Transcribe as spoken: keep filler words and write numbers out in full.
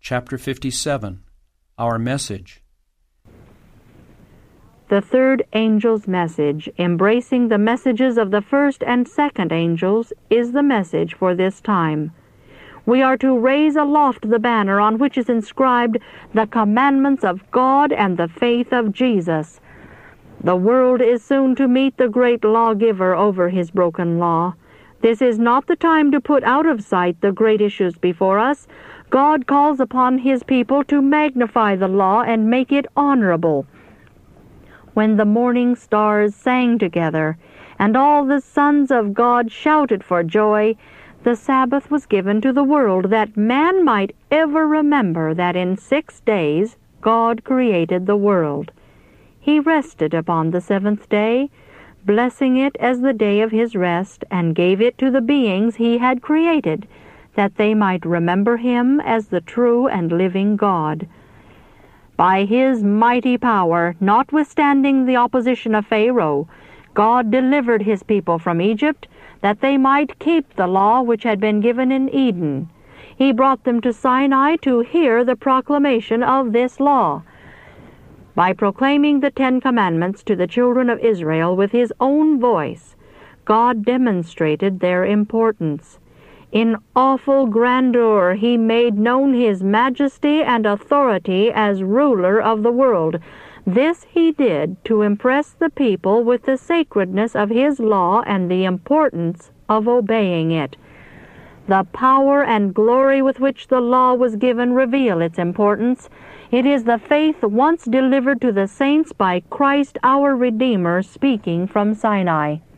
Chapter fifty-seven, Our Message. The third angel's message, embracing the messages of the first and second angels, is the message for this time. We are to raise aloft the banner on which is inscribed the commandments of God and the faith of Jesus. The world is soon to meet the great lawgiver over his broken law. This is not the time to put out of sight the great issues before us. God calls upon his people to magnify the law and make it honorable. When the morning stars sang together, and all the sons of God shouted for joy, the Sabbath was given to the world, that man might ever remember that in six days God created the world. He rested upon the seventh day, blessing it as the day of his rest, and gave it to the beings he had created, that they might remember him as the true and living God. By his mighty power, notwithstanding the opposition of Pharaoh, God delivered his people from Egypt, that they might keep the law which had been given in Eden. He brought them to Sinai to hear the proclamation of this law. By proclaiming the Ten Commandments to the children of Israel with his own voice, God demonstrated their importance. In awful grandeur he made known his majesty and authority as ruler of the world. This he did to impress the people with the sacredness of his law and the importance of obeying it. The power and glory with which the law was given reveal its importance. It is the faith once delivered to the saints by Christ our Redeemer speaking from Sinai.